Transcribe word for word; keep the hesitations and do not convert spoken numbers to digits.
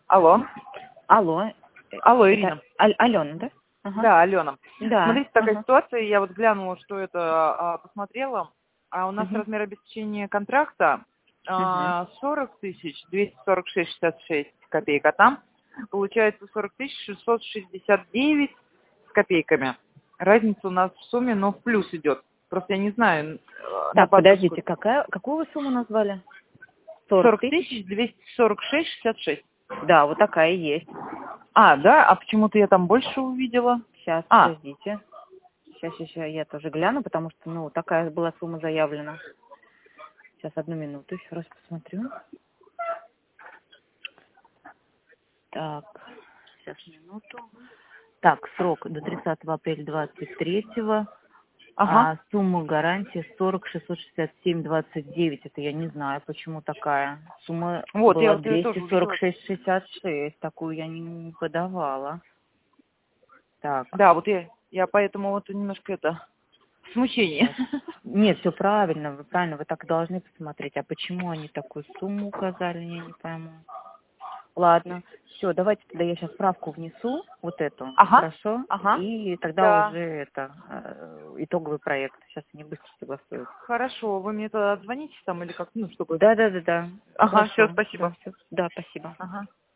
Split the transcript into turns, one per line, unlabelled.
Алло.
Алло.
Алло,
Это
Ирина.
Аль- Алена, да? Ага.
Да, Алена.
Да.
Смотрите, такая
Ага.
ситуация, я вот глянула, что это, а, посмотрела, а у нас
Мгм.
размер обеспечения контракта а, сорок тысяч двести сорок шесть шестьдесят шесть копеек, а там получается сорок тысяч шестьсот шестьдесят девять с копейками. Разница у нас в сумме, но в плюс идет. Просто я не знаю. э, на
Так,
банковскую
подождите, какая, какую вы сумму назвали? сорок
сорок
тысяч?
тысяч двести сорок шесть шестьдесят шесть.
Да, вот такая и есть.
А, да? А почему-то я там больше увидела.
Сейчас,
А,
подождите. Сейчас, сейчас, я тоже гляну, потому что, ну, такая была сумма заявлена. Сейчас, одну минуту, еще раз посмотрю. Так, сейчас, минуту. Так, срок до тридцатого апреля двадцать третьего.
ага.
А сумма гарантии сорок шестьсот шестьдесят семь двадцать девять. Это я не знаю, почему такая. Сумма
Вот, я
была
вот её тоже
двести сорок
увидела.
шесть шестьдесят шесть. Такую я не подавала. Так.
Да, вот я, я поэтому вот немножко это, в смущении.
Нет, все правильно, вы правильно, вы так должны посмотреть. А почему они такую сумму указали, я не пойму. Ладно, все, давайте тогда я сейчас справку внесу, вот эту,
Ага,
хорошо?
ага,
И тогда
да.
уже это, э, итоговый проект. Сейчас они быстро согласуют.
Хорошо, вы мне тогда отзвоните там или как, ну, чтобы...
Да, да, да, да.
Ага, все,
Хорошо. Да,
спасибо.
все. Да, спасибо.
Ага.